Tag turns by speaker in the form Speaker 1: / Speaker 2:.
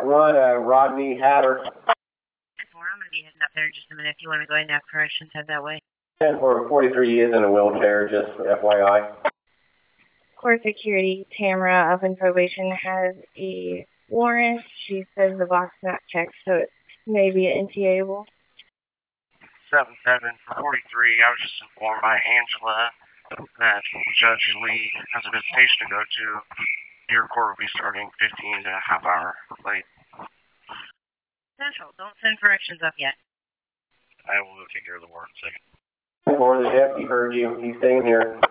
Speaker 1: Rodney Hatter.
Speaker 2: I'm going to be heading up there in just a minute. If you want to go ahead and have corrections, head that way.
Speaker 1: 10-4-43 is in a wheelchair, just FYI.
Speaker 3: Court security, Tamara up in probation has a warrant. She says the box not checked, so it may be an NTA-able.
Speaker 4: 7-7 for 43. I was just informed by Angela that Judge Lee has a visitation to go to. Your court will be starting 15 and a half hour late.
Speaker 2: Central, don't send corrections up yet.
Speaker 4: I will take care of the warrant in a second.
Speaker 1: For the deputy heard you. He's staying here.